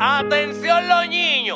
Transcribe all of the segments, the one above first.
Atención los niños.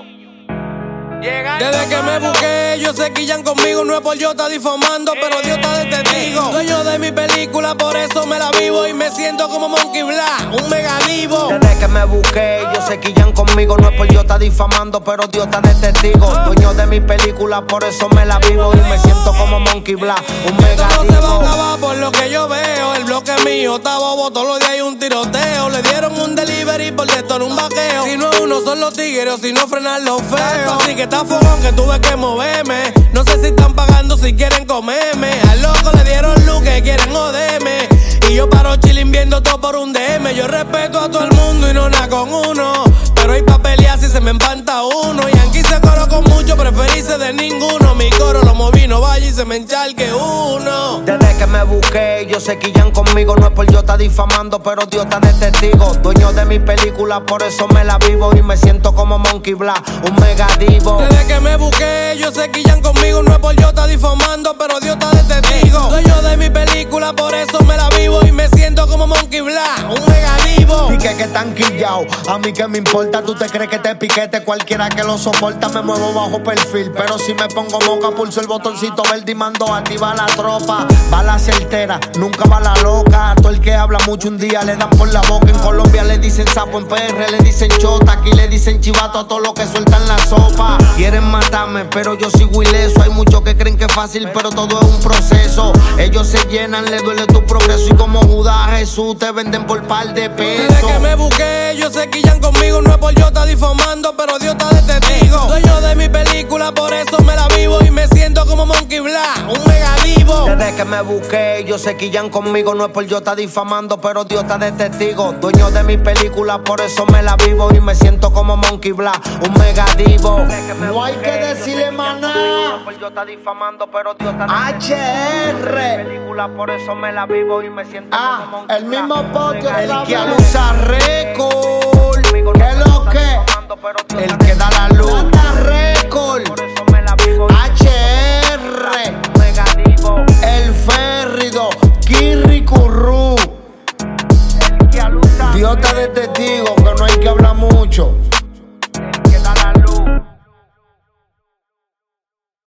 Desde que me busqué, ellos se quillan conmigo. No es por yo estar difamando, pero Dios está de testigo. Dueño de mi película, por eso me la vivo. Y me siento como Monkey Black, un mega divo. Desde que me busqué, ellos se quillan conmigo. No es por yo estar difamando, pero Dios está de testigo. Dueño de mi película, por eso me la vivo. Y me siento como Monkey Black, un mega Esto no divo. se va a acabar por lo que yo veo. El bloque mío está bobo, todos los días hay un tiroteo. Le dieron un delivery por detonar un vaqueo. Si no es uno, son los tigres, o si no frenan los feos. Así que está fogón que tuve que moverme. No sé si están pagando, si quieren comerme. Al loco le dieron luz que quieren joderme. Y yo paro chilling viendo todo por un DM. Yo respeto a todo el mundo y no nada con uno. Pero hay pa' pelear si se me empanta uno. Y aquí se coro con mucho, preferirse de ninguno. Mi coro lo moví, no vaya y se me encharque uno. Desde que me busqué, ellos se quillan conmigo. No es por yo estar difamando, pero Dios está de testigo. Dueño de mi película, por eso me la vivo. Y me siento como Monkey Black, un mega divo. Desde que me busqué, ellos se quillan conmigo. No es por yo estar difamando, pero Dios está de testigo. Dueño de mi película, por eso me la vivo. Y me siento como Monkey Black, un mega divo. Y que están quillados, a mí que me importa. Tú te crees que te piquete, cualquiera que lo soporta. Me muevo bajo perfil, pero si me pongo moca, pulso el botoncito verde y mando activa la tropa. Bala certera, nunca bala loca. Todo el que habla mucho un día le dan por la boca. En Colombia le dicen sapo, en PR le dicen chota. Aquí le dicen chivato a todo lo que sueltan la sopa. Quieren matarme, pero yo sigo ileso. Hay muchos que creen que es fácil, pero todo es un proceso. Ellos se llenan, le duele tu progreso. Y como Judas a Jesús te venden por par de pesos. Desde que me busqué, ellos se quillan conmigo. No es por yo estar difamando, pero Dios está de testigo. Dueño de mi película, por eso me la vivo. Y me siento como Monkey Black, un mega divo. Desde que me busqué, ellos se quillan conmigo. No es por yo estar difamando, pero Dios está de testigo. Dueño de mi película, por eso me la vivo. Y me siento como Monkey Black, un mega divo. No hay que decirle maná. No es por yo estar difamando, pero Dios está de testigo. HR. Película, por eso me la vivo y me siento como Monkey Black. El mismo podcast. El que alusa récord. ¿Qué es lo que? El